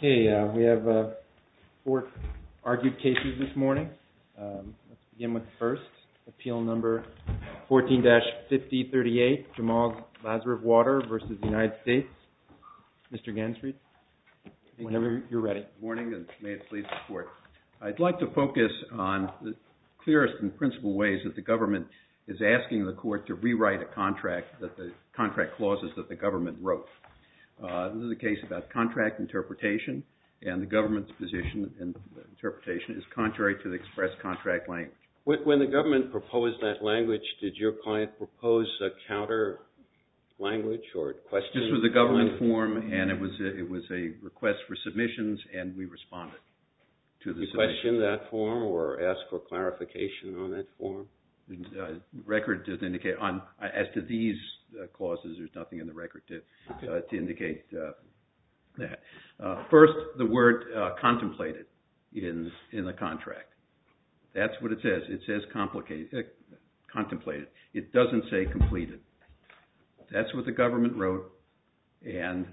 Okay, we have 4 argued cases this morning. Let's begin with the first. Appeal number 14-5038, Jamal Lazarov-Water v. United States. Mr. Gansfried, whenever you're ready. Good morning, and may it please the Court. I'd like to focus on the clearest and principal ways that the government is asking the Court to rewrite a contract, that the contract clauses that the government wrote. This is a case about contract interpretation, and the government's position and interpretation is contrary to the express contract language. When the government proposed that language, did your client propose a counter language or question? This was a government form, and it was a request for submissions, and we responded to the submission. Did you question that form or ask for clarification on that form? The record does indicate, as to these clauses, there's nothing in the record to indicate that. First, the word contemplated in the contract. That's what it says. It says contemplated. It doesn't say completed. That's what the government wrote, and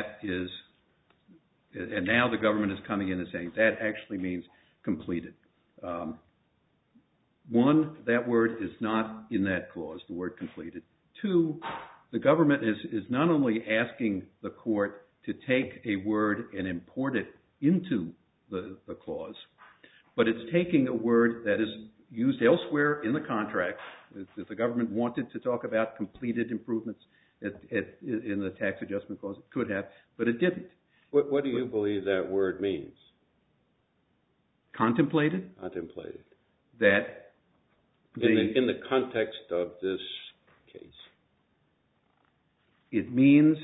now the government is coming in and saying that actually means completed. One, that word is not in that clause, the word completed. Two, the government is not only asking the Court to take a word and import it into the clause, but it's taking a word that is used elsewhere in the contract. If the government wanted to talk about completed improvements in the tax adjustment clause, it could have, but it didn't. What do you believe that word means? Contemplated? Contemplated. That in the context of this case. It means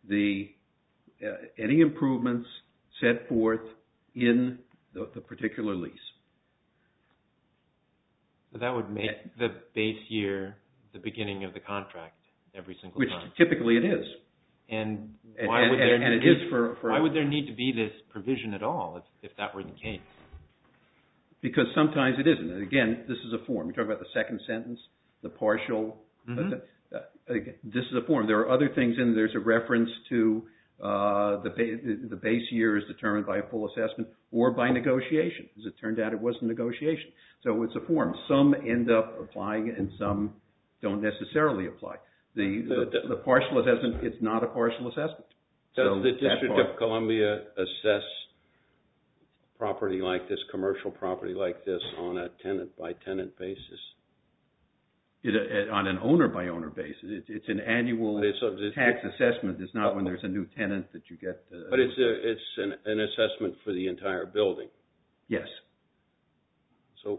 any improvements set forth in the particular lease. So that would make the base year the beginning of the contract every single time. Which typically it is. And why would there need to be this provision at all if that were the case? Because sometimes it isn't. And again, this is a form. You're talking about the second sentence, the partial. Mm-hmm. This is a form. There are other things in there. There's a reference to the base year is determined by a full assessment or by negotiation. As it turned out, it wasn't negotiation. So it's a form. Some end up applying and some don't necessarily apply. The partial assessment, it's not a partial assessment. Does the District of Columbia assess property like this, commercial property like this, on a tenant-by-tenant basis? On an owner-by-owner basis. It's an annual tax assessment. It's not when there's a new tenant that you get. But it's an assessment for the entire building. Yes. So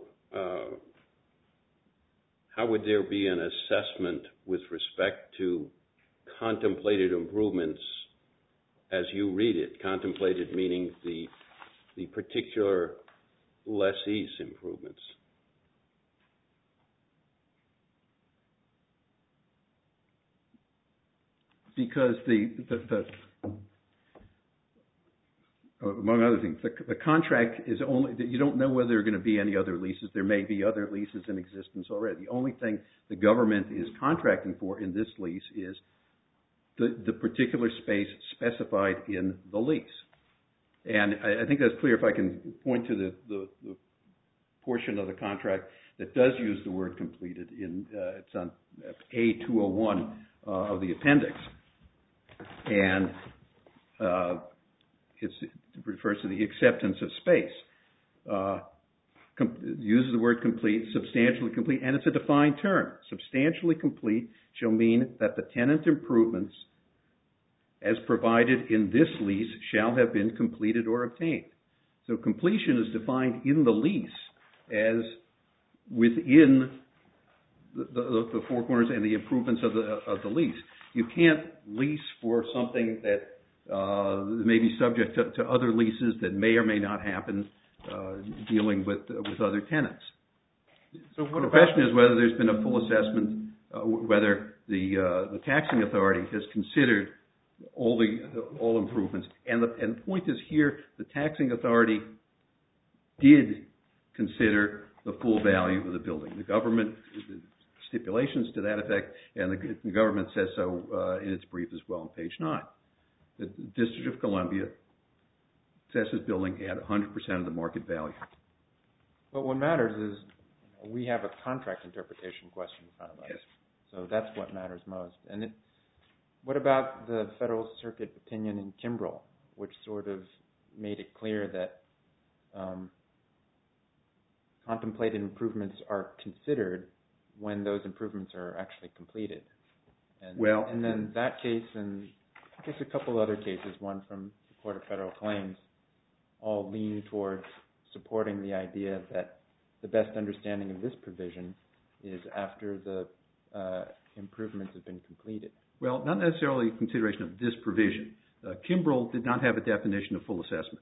how would there be an assessment with respect to contemplated improvements as you read it? Contemplated meaning the particular lessee's improvements. Because among other things, the contract is only, you don't know whether there are going to be any other leases. There may be other leases in existence already. The only thing the government is contracting for in this lease is the particular space specified in the lease. And I think that's clear if I can point to the portion of the contract that does use the word completed. It's on A201 of the appendix. And it refers to the acceptance of space. Uses the word complete, substantially complete, and it's a defined term. Substantially complete shall mean that the tenant improvements as provided in this lease shall have been completed or obtained. So completion is defined in the lease as within the four corners and the improvements of the lease. You can't lease for something that may be subject to other leases that may or may not happen dealing with other tenants. So the question is whether there's been a full assessment, whether the taxing authority has considered all improvements. And the point is here, the taxing authority did consider the full value of the building. The government stipulations to that effect, and the government says so in its brief as well on page 9. The District of Columbia assesses building at 100% of the market value. But what matters is we have a contract interpretation question in front of us. Yes. So that's what matters most. And what about the Federal Circuit opinion in Kimbrell, which sort of made it clear that contemplated improvements are considered when those improvements are actually completed? And then that case and I guess a couple other cases, one from the Court of Federal Claims, all lean towards supporting the idea that the best understanding of this provision is after the improvements have been completed. Well, not necessarily consideration of this provision. Kimbrell did not have a definition of full assessment.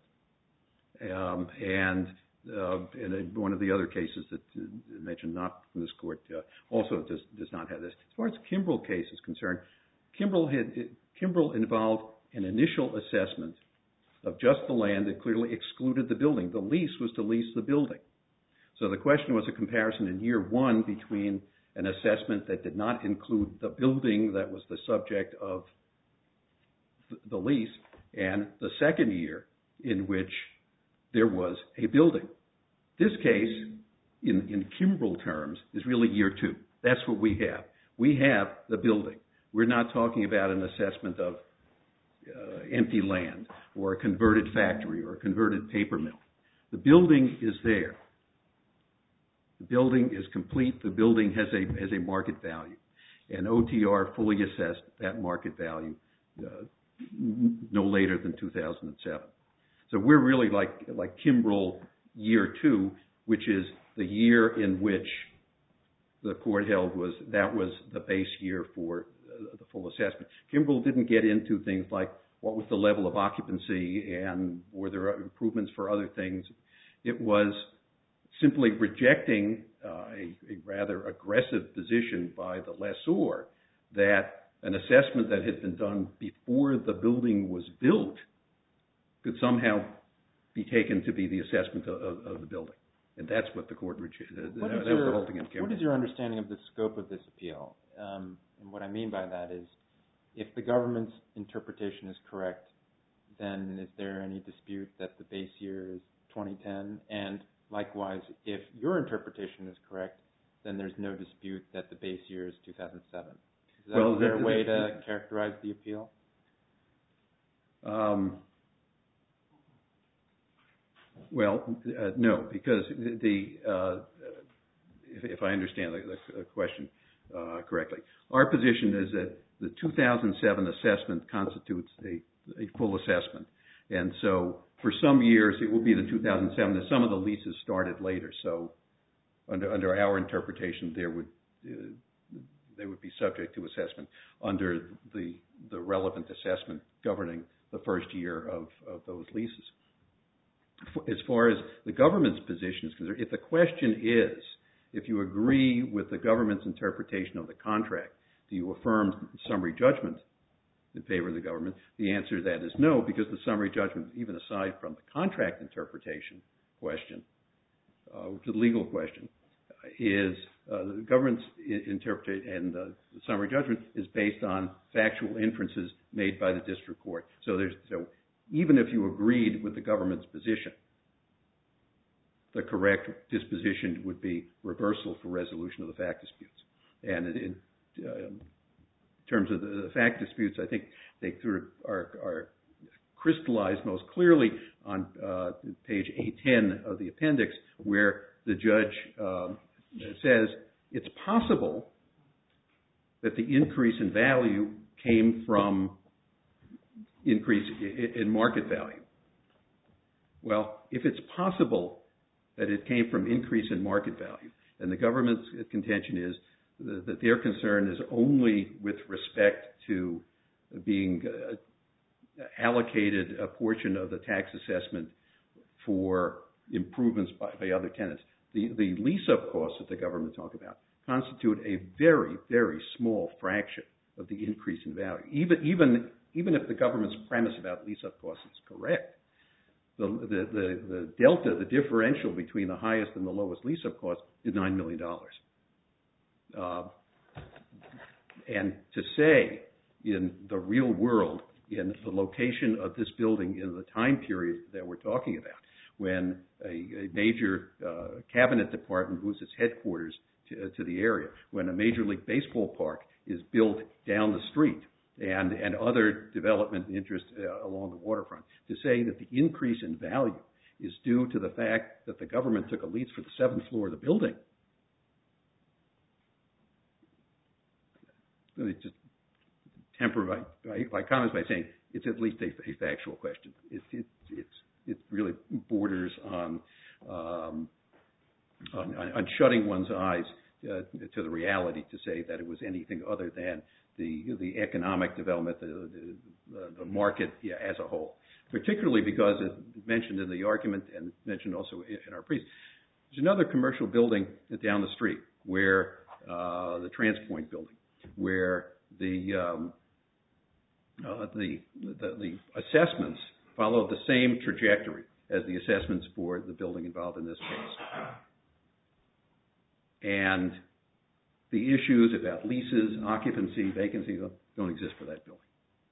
And one of the other cases that I mentioned, not from this court, also does not have this. As far as the Kimbrell case is concerned, Kimbrell involved an initial assessment of just the land that clearly excluded the building. The lease was to lease the building. So the question was a comparison in year one between an assessment that did not include the building that was the subject of the lease and the second year in which there was a building. This case, in Kimbrell terms, is really year two. That's what we have. We have the building. We're not talking about an assessment of empty land or a converted factory or a converted paper mill. The building is there. The building is complete. The building has a market value. And OTR fully assessed that market value no later than 2007. So we're really like Kimbrell year two, which is the year in which the court held that was the base year for the full assessment. Kimbrell didn't get into things like what was the level of occupancy and were there improvements for other things. It was simply rejecting a rather aggressive position by the lessor that an assessment that had been done before the building was built could somehow be taken to be the assessment of the building. And that's what the court rejected. What is your understanding of the scope of this appeal? And what I mean by that is, if the government's interpretation is correct, then is there any dispute that the base year is 2010? And likewise, if your interpretation is correct, then there's no dispute that the base year is 2007. Is that a fair way to characterize the appeal? No, because if I understand the question correctly, our position is that the 2007 assessment constitutes a full assessment. And so for some years, it will be the 2007. Some of the leases started later. So under our interpretation, they would be subject to assessment under the relevant assessment governing the first year of those leases. As far as the government's position is concerned, if the question is, if you agree with the government's interpretation of the contract, do you affirm summary judgment in favor of the government? The answer to that is no, because the summary judgment, even aside from the contract interpretation question, which is a legal question, is the government's interpretation and the summary judgment is based on factual inferences made by the district court. So even if you agreed with the government's position, the correct disposition would be reversal for resolution of the fact disputes. And in terms of the fact disputes, I think they sort of are crystallized most clearly on page 810 of the appendix, where the judge says it's possible that the increase in value came from increase in market value. Well, if it's possible that it came from increase in market value, and the government's contention is that their concern is only with respect to being allocated a portion of the tax assessment for improvements by other tenants. The lease-up costs that the government talk about constitute a very, very small fraction of the increase in value. Even if the government's premise about lease-up costs is correct, the delta, the differential between the highest and the lowest lease-up cost is $9 million. And to say in the real world in the location of this building in the time period that we're talking about, when a major cabinet department moves its headquarters to the area, when a Major League Baseball park is built down the street, and other development interests along the waterfront, to say that the increase in value is due to the fact that the government took a lease for the 7th floor of the building. It's just temper my comments by saying it's at least a factual question. It really borders on shutting one's eyes to the reality to say that it was anything other than the economic development, the market as a whole. Particularly because, as mentioned in the argument and mentioned also in our briefs, there's another commercial building down the street, where the TransPoint building, where the assessments follow the same trajectory as the assessments for the building involved in this case. And the issues about leases, occupancy, vacancy don't exist for that building.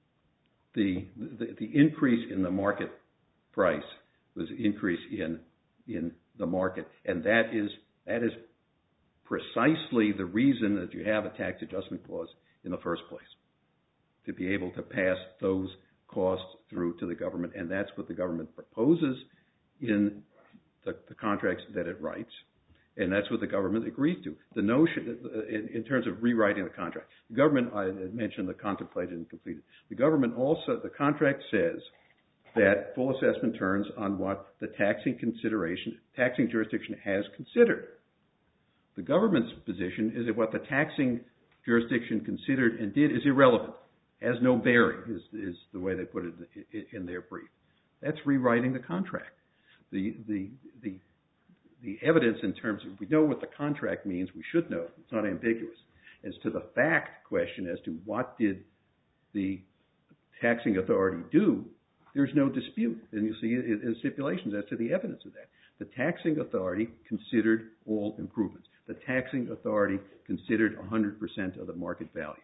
The increase in the market price was an increase in the market, and that is precisely the reason that you have a tax adjustment clause in the first place, to be able to pass those costs through to the government, and that's what the government proposes in the contracts that it writes, and that's what the government agrees to. The notion, in terms of rewriting the contract, the government, I mentioned the contemplated and completed. The government also, the contract says that full assessment turns on what the taxing jurisdiction has considered. The government's position is that what the taxing jurisdiction considered and did is irrelevant, has no bearing, is the way they put it in their brief. That's rewriting the contract. The evidence in terms of, we know what the contract means, we should know, it's not ambiguous. As to the fact question as to what did the taxing authority do, there's no dispute. And you see in stipulations as to the evidence of that. The taxing authority considered all improvements. The taxing authority considered 100% of the market value.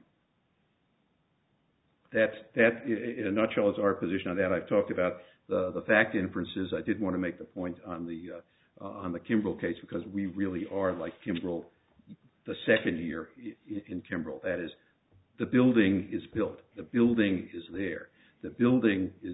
That, in a nutshell, is our position on that. I've talked about the fact inferences. I did want to make the point on the Kimbrell case, because we really are like Kimbrell the second year in Kimbrell. That is, the building is built. The building is there. The building is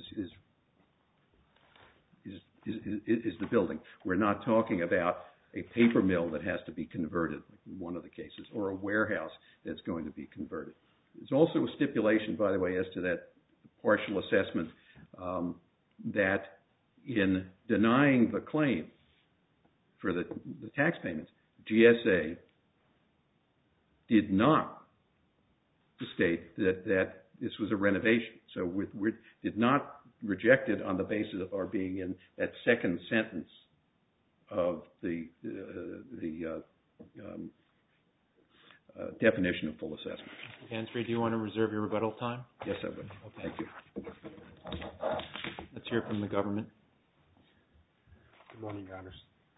the building. We're not talking about a paper mill that has to be converted, in one of the cases, or a warehouse that's going to be converted. There's also a stipulation, by the way, as to that partial assessment, that in denying the claim for the tax payments, GSA did not state that this was a renovation. So we did not reject it on the basis of our being in that second sentence of the definition of full assessment. Mr. Gansfried, do you want to reserve your rebuttal time? Yes, I would. Okay. Thank you. Let's hear from the government. Good morning, Your Honors.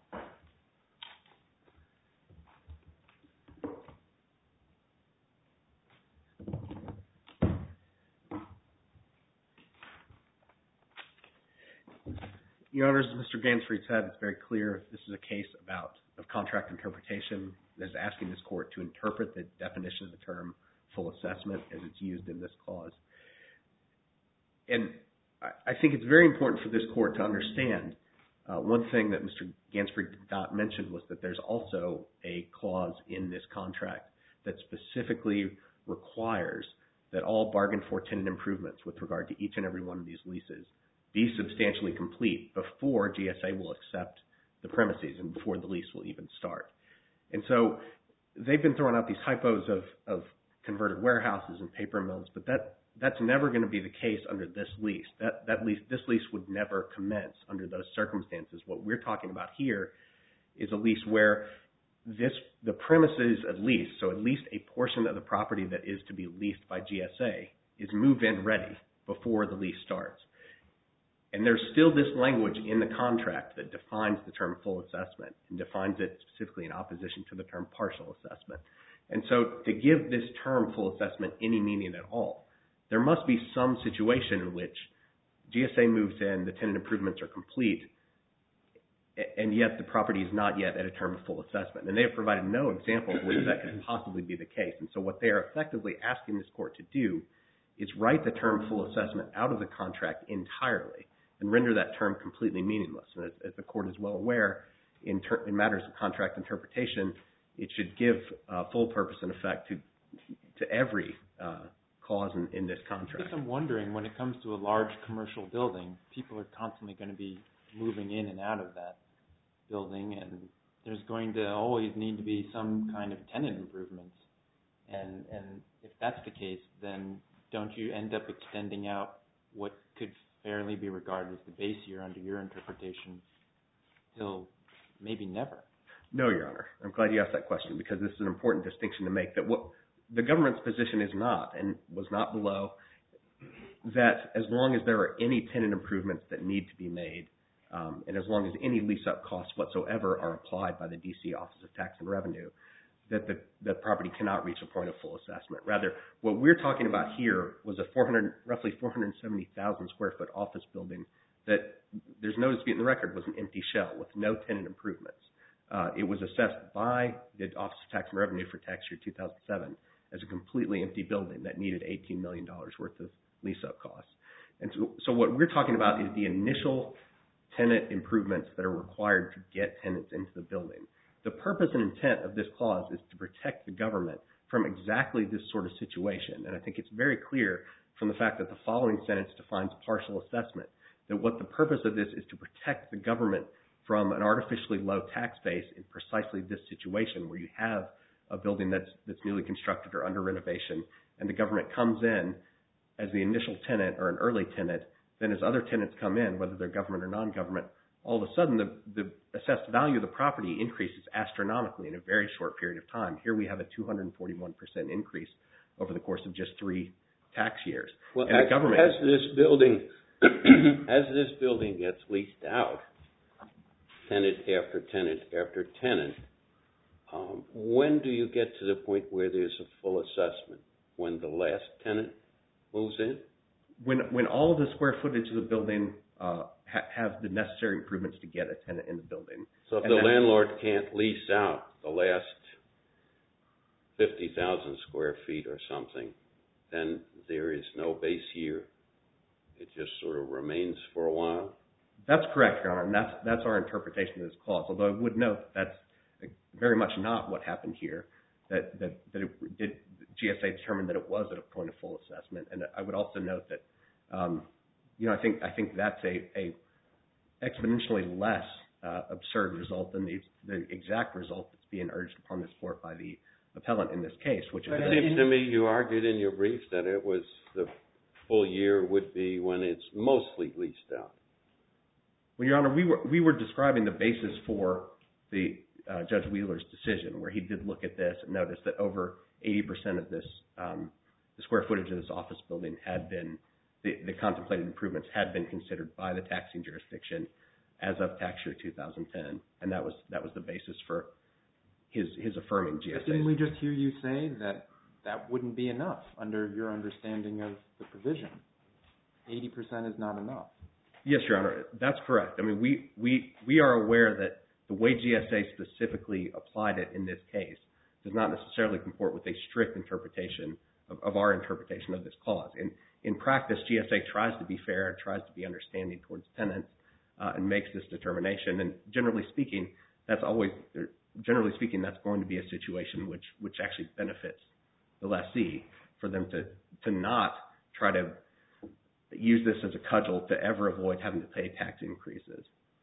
Your Honors, Mr. Gansfried said, it's very clear this is a case of contract interpretation that is asking this court to interpret the definition of the term full assessment as it's used in this clause. And I think it's very important for this court to understand one thing that Mr. Gansfried did not mention was that there's also a clause in this contract that specifically requires that all bargain for tenant improvements with regard to each and every one of these leases be substantially complete before GSA will accept the premises and before the lease will even start. And so they've been throwing out these hypos of converted warehouses and paper mills, but that's never going to be the case under this lease. This lease would never commence under those circumstances. What we're talking about here is a lease where the premises at least, so at least a portion of the property that is to be leased by GSA is move-in ready before the lease starts. And there's still this language in the contract that defines the term full assessment and defines it specifically in opposition to the term partial assessment. And so to give this term full assessment any meaning at all, there must be some situation in which GSA moves in, the tenant improvements are complete, and yet the property is not yet at a term of full assessment. And they have provided no example of which that could possibly be the case. And so what they are effectively asking this court to do is write the term full assessment out of the contract entirely and render that term completely meaningless. And as the court is well aware, in matters of contract interpretation, it should give full purpose and effect to every clause in this contract. I guess I'm wondering, when it comes to a large commercial building, people are constantly going to be moving in and out of that building, and there's going to always need to be some kind of tenant improvements. And if that's the case, then don't you end up extending out what could fairly be regarded as the base year under your interpretation till maybe never? No, Your Honor. I'm glad you asked that question, because this is an important distinction to make, that what the government's position is not, and was not below, that as long as there are any tenant improvements that need to be made, and as long as any lease-up costs whatsoever are applied by the D.C. Office of Tax and Revenue, that the property cannot reach a point of full assessment. Rather, what we're talking about here was a roughly 470,000 square foot office building that, there's no dispute in the record, was an empty shell with no tenant improvements. It was assessed by the Office of Tax and Revenue for tax year 2007 as a completely empty building that needed $18 million worth of lease-up costs. And so what we're talking about is the initial tenant improvements that are required to get tenants into the building. The purpose and intent of this clause is to protect the government from exactly this sort of situation. And I think it's very clear from the fact that the following sentence defines partial assessment, that what the purpose of this is to protect the government from an artificially low tax base in precisely this situation, where you have a building that's newly constructed or under renovation, and the government comes in as the initial tenant or an early tenant. Then as other tenants come in, whether they're government or non-government, all of a sudden the assessed value of the property increases astronomically in a very short period of time. Here we have a 241% increase over the course of just 3 tax years. Well, and the government, as this building gets leased out, tenant after tenant after tenant, when do you get to the point where there's a full assessment? When the last tenant moves in? When all of the square footage of the building have the necessary improvements to get a tenant in the building. So if the landlord can't lease out the last 50,000 square feet or something, then there is no base year. It just sort of remains for a while? That's correct, Your Honor, and that's our interpretation of this clause. Although I would note that's very much not what happened here, that GSA determined that it was at a point of full assessment. And I would also note that, I think that's a exponentially less absurd result than the exact result that's being urged upon this court by the appellant in this case. Which it seems to me you argued in your brief that it was the full year would be when it's mostly leased out. Well, Your Honor, we were describing the basis for the Judge Wheeler's decision, where he did look at this and noticed that over 80% of this, the square footage of this office building had been, the contemplated improvements had been considered by the taxing jurisdiction as of tax year 2010, and that was the basis for his affirming GSA. But didn't we just hear you say that wouldn't be enough under your understanding of the provision? 80% is not enough. Yes, Your Honor, that's correct. I mean, we are aware that the way GSA specifically applied it in this case does not necessarily comport with a strict interpretation of our interpretation of this clause. In practice, GSA tries to be fair, tries to be understanding towards tenants, and makes this determination. And generally speaking, that's going to be a situation which actually benefits the lessee, for them to not try to use this as a cudgel to ever avoid having to pay tax increases.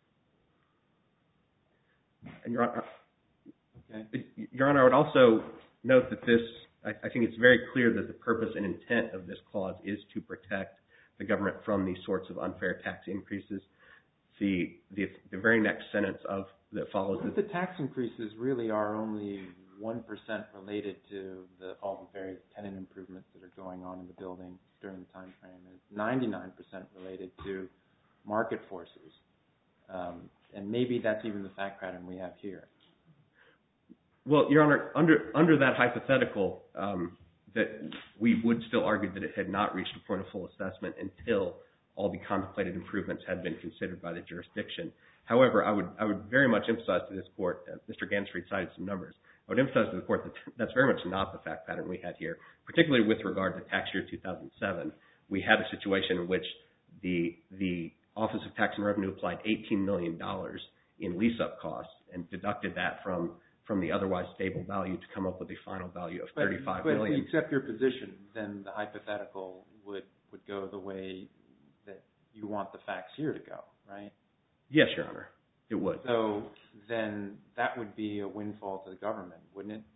And Your Honor, I would also note that I think it's very clear that the purpose and intent of this clause is to protect the government from these sorts of unfair tax increases. The very next sentence that follows. But the tax increases really are only 1% related to all the various tenant improvements that are going on in the building during the time frame. It's 99% related to market forces. And maybe that's even the fact pattern we have here. Well, Your Honor, under that hypothetical, that we would still argue that it had not reached a point of full assessment until all the contemplated improvements had been considered by the jurisdiction. However, I would very much emphasize to this court, Mr. Gansfried cited some numbers, I would emphasize to the court that that's very much not the fact pattern we had here, particularly with regard to tax year 2007. We had a situation in which the Office of Tax and Revenue applied $18 million in lease-up costs and deducted that from the otherwise stable value to come up with a final value of $35 million. But if we accept your position, then the hypothetical would go the way that you want the facts here to go, right? Yes, Your Honor, it would. So then that would be a windfall to the government, wouldn't it?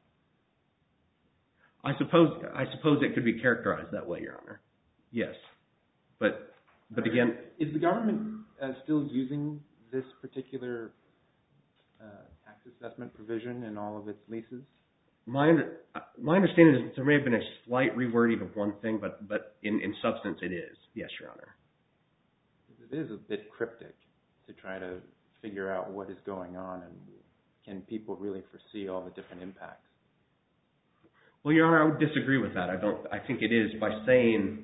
I suppose it could be characterized that way, Your Honor. Yes. But again... Is the government still using this particular tax assessment provision in all of its leases? My understanding is that there may have been a slight rewording of one thing, but in substance it is. Yes, Your Honor. It is a bit cryptic to try to figure out what is going on and can people really foresee all the different impacts? Well, Your Honor, I would disagree with that. I think it is by saying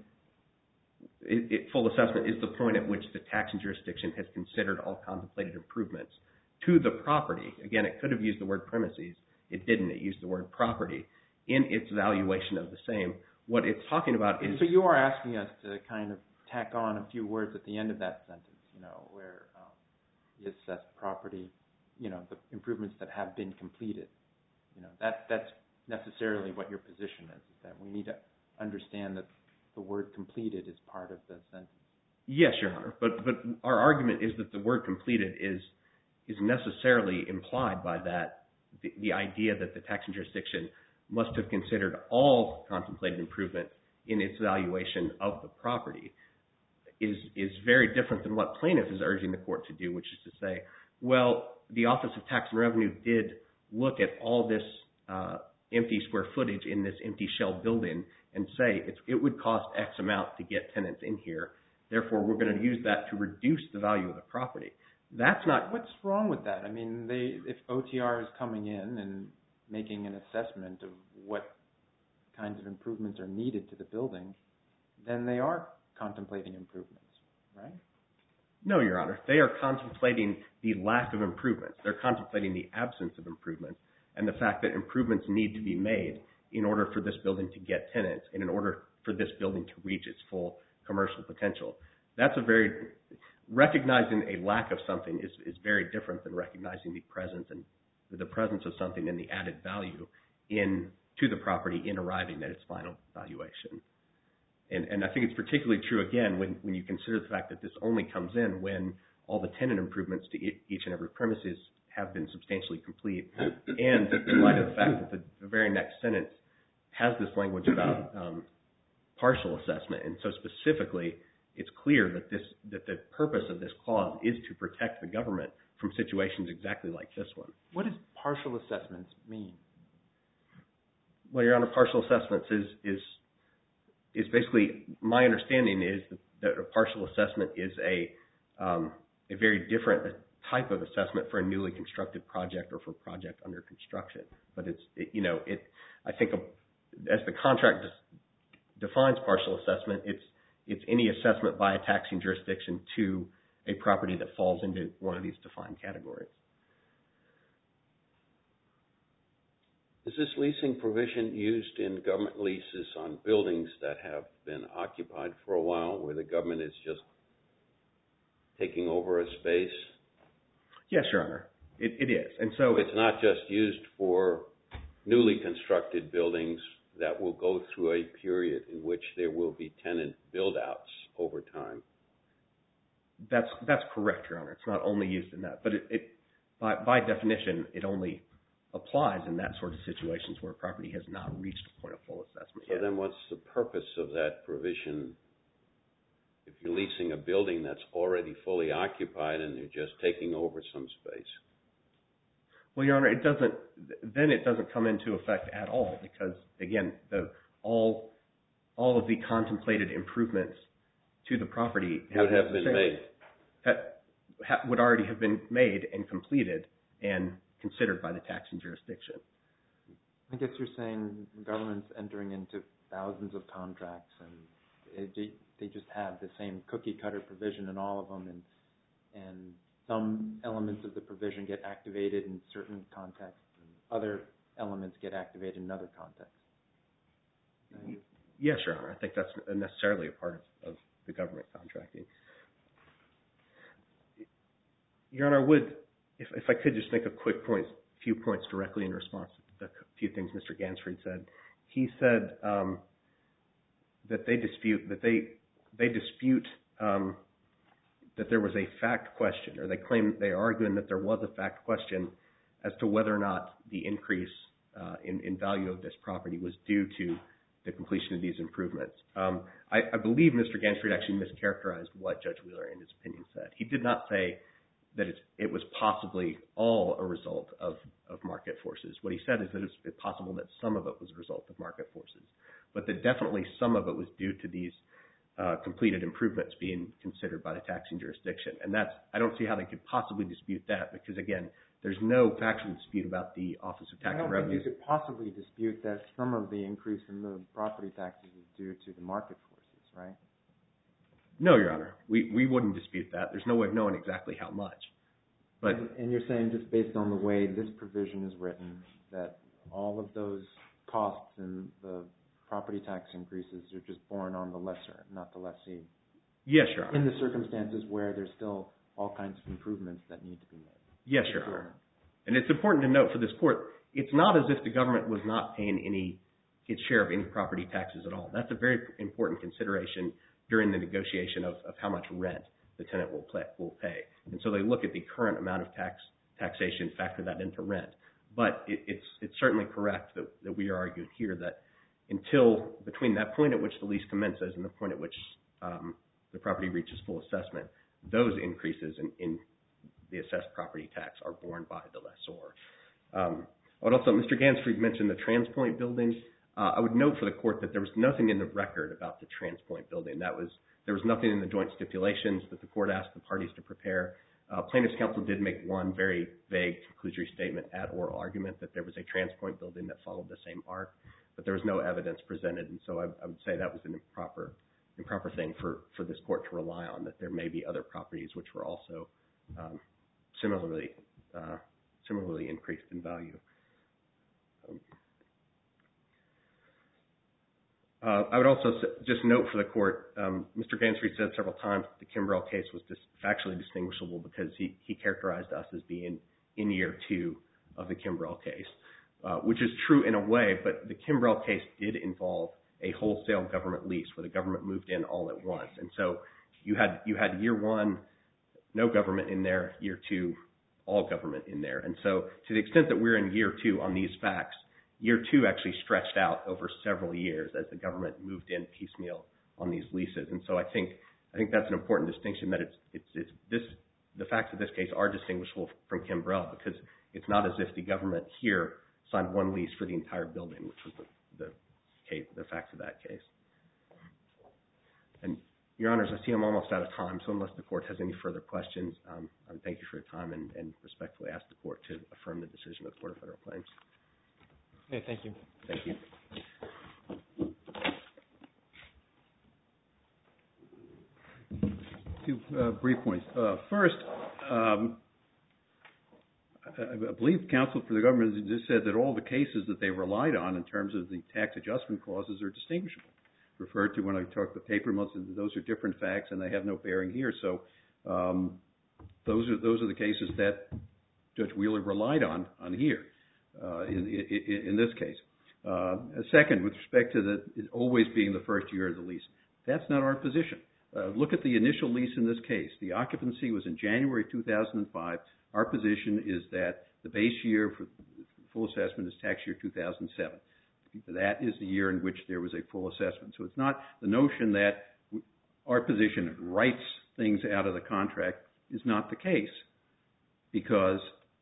full assessment is the point at which the taxing jurisdiction has considered all contemplated improvements to the property. Again, it could have used the word premises. It didn't. It used the word property in its valuation of the same. What it's talking about is... So you are asking us to kind of tack on a few words at the end of that sentence, where you assess property, the improvements that have been completed. That's necessarily what your position is that we need to understand that the word completed is part of the sentence. Yes, Your Honor, but our argument is that the word completed is necessarily implied by that, the idea that the taxing jurisdiction must have considered all contemplated improvement in its valuation of the property is very different than what plaintiff is urging the court to do, which is to say, well, the Office of Tax and Revenue did look at all this empty square footage in this empty shell building and say it would cost X amount to get tenants in here. Therefore, we're going to use that to reduce the value of the property. That's not... What's wrong with that? I mean, if OTR is coming in and making an assessment of what kinds of improvements are needed to the building, then they are contemplating improvements, right? No, Your Honor. They are contemplating the lack of improvements. They're contemplating the absence of improvements and the fact that improvements need to be made in order for this building to get tenants and in order for this building to reach its full commercial potential. That's recognizing a lack of something is very different than recognizing the presence of something and the added value to the property in arriving at its final valuation. And I think it's particularly true, again, when you consider the fact that this only comes in when all the tenant improvements to each and every premises have been substantially complete, and in light of the fact that the very next sentence has this language about partial assessment. And so specifically, it's clear that the purpose of this clause is to protect the government from situations exactly like this one. What does partial assessments mean? Well, Your Honor, partial assessments is basically, my understanding is that a partial assessment is a very different type of assessment for a newly constructed project or for a project under construction. But I think as the contract defines partial assessment, it's any assessment by a taxing jurisdiction to a property that falls into one of these defined categories. Is this leasing provision used in government leases on buildings that have been occupied for a while, where the government is just taking over a space? Yes, Your Honor, it is. And so it's not just used for newly constructed buildings that will go through a period in which there will be tenant build-outs over time. That's correct, Your Honor. It's not only used in that, but by definition, it only applies in that sort of situations where a property has not reached a point of full assessment yet. So then what's the purpose of that provision if you're leasing a building that's already fully occupied and you're just taking over some space? Well, Your Honor, it doesn't come into effect at all because, again, all of the contemplated improvements to the property would already have been made and completed and considered by the taxing jurisdiction. I guess you're saying the government's entering into thousands of contracts and they just have the same cookie-cutter provision in all of them, and some elements of the provision get activated in certain contexts and other elements get activated in other contexts. Yes, Your Honor. I think that's necessarily a part of the government contracting. Your Honor, if I could just make a few points directly in response to a few things Mr. Gansfried said. He said that they dispute that there was a fact question, or they are arguing that there was a fact question as to whether or not the increase in value of this property was due to the completion of these improvements. I believe Mr. Gansfried actually mischaracterized what Judge Wheeler in his opinion said. He did not say that it was possibly all a result of market forces. What he said is that it's possible that some of it was a result of market forces, but that definitely some of it was due to these completed improvements being considered by the taxing jurisdiction. And I don't see how they could possibly dispute that because, again, there's no factual dispute about the Office of Tax and Revenue. I don't think you could possibly dispute that some of the increase in the property taxes is due to the market forces, right? No, Your Honor. We wouldn't dispute that. There's no way of knowing exactly how much. And you're saying just based on the way this provision is written that all of those costs and the property tax increases are just borne on the lessor, not the lessee? Yes, Your Honor. In the circumstances where there's still all kinds of improvements that need to be made? Yes, Your Honor. And it's important to note for this court, it's not as if the government was not paying its share of any property taxes at all. That's a very important consideration during the negotiation of how much rent the tenant will pay. And so they look at the current amount of taxation, factor that into rent. But it's certainly correct that we are arguing here that until between that point at which the lease commences and the point at which the property reaches full assessment, those increases in the assessed property tax are borne by the lessor. Mr. Gansfried mentioned the TransPoint building. I would note for the court that there was nothing in the record about the TransPoint building. There was nothing in the joint stipulations that the court asked the parties to prepare. Plaintiff's counsel did make one very vague conclusory statement at oral argument that there was a TransPoint building that followed the same arc, but there was no evidence presented. And so I would say that was an improper thing for this court to rely on, that there may be other properties which were also similarly increased in value. I would also just note for the court, Mr. Gansfried said several times that the Kimbrell case was factually distinguishable because he characterized us as being in year 2 of the Kimbrell case, which is true in a way, but the Kimbrell case did involve a wholesale government lease where the government moved in all at once. And so you had year 1, no government in there, year 2, all government in there. And so to the extent that we're in year 2 on these facts, year 2 actually stretched out over several years as the government moved in piecemeal on these leases. And so I think that's an important distinction, that the facts of this case are distinguishable from Kimbrell because it's not as if the government here signed one lease for the entire building, which was the facts of that case. And Your Honors, I see I'm almost out of time, so unless the court has any further questions, I would thank you for your time and respectfully ask the court to affirm the decision of the Court of Federal Claims. Okay, thank you. Thank you. 2 brief points. First, I believe counsel for the government just said that all the cases that they relied on in terms of the tax adjustment clauses are distinguishable. Referred to when I talked the paper months, those are different facts and they have no bearing here. So those are the cases that Judge Wheeler relied on here in this case. Second, with respect to it always being the first year of the lease, that's not our position. Look at the initial lease in this case. The occupancy was in January 2005. Our position is that the base year for full assessment is tax year 2007. That is the year in which there was a full assessment. So it's not the notion that our position writes things out of the contract is not the case, because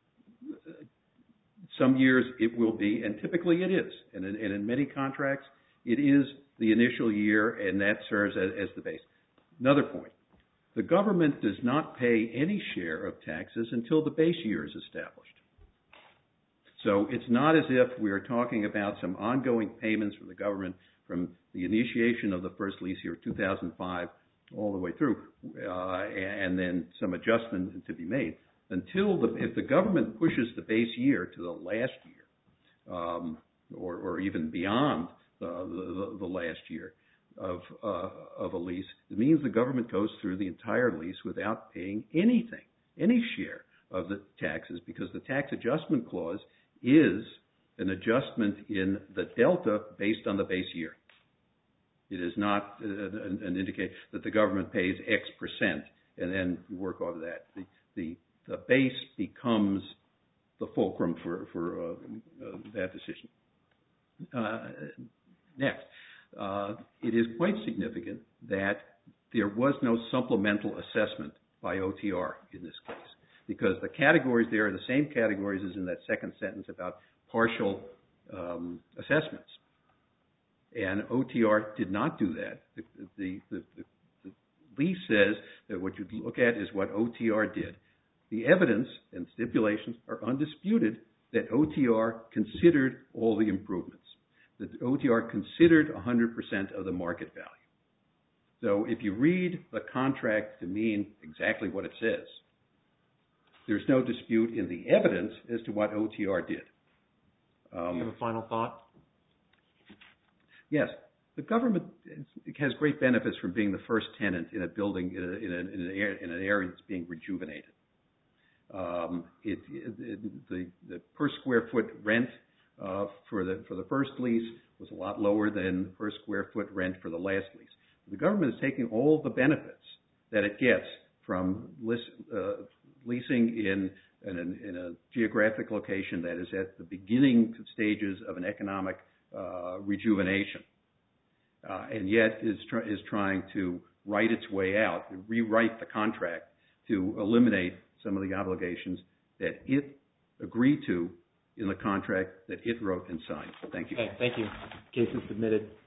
some years it will be, and typically it is. And in many contracts, it is the initial year, and that serves as the base. Another point, the government does not pay any share of taxes until the base year is established. So it's not as if we are talking about some ongoing payments from the government from the initiation of the first lease year, 2005, all the way through, and then some adjustment to be made. If the government pushes the base year to the last year, or even beyond the last year of a lease, it means the government goes through the entire lease without paying anything, any share of the taxes, because the tax adjustment clause is an adjustment in the delta based on the base year. It is not an indication that the government pays X percent and then you work off of that. The base becomes the fulcrum for that decision. Next, it is quite significant that there was no supplemental assessment by OTR in this case, because the categories there are the same categories as in that second sentence about partial assessments. And OTR did not do that. The lease says that what you look at is what OTR did. The evidence and stipulations are undisputed that OTR considered all the improvements, that OTR considered 100% of the market value. So if you read the contract to mean exactly what it says, there's no dispute in the evidence as to what OTR did. Do you have a final thought? Yes. The government has great benefits from being the first tenant in a building in an area that's being rejuvenated. The per square foot rent for the first lease was a lot lower than the per square foot rent for the last lease. The government is taking all the benefits that it gets from leasing in a geographic location that is at the beginning stages of an economic rejuvenation, and yet is trying to write its way out, rewrite the contract to eliminate some of the obligations that it agreed to in the contract that it wrote and signed. Thank you. Okay, thank you. Case is submitted.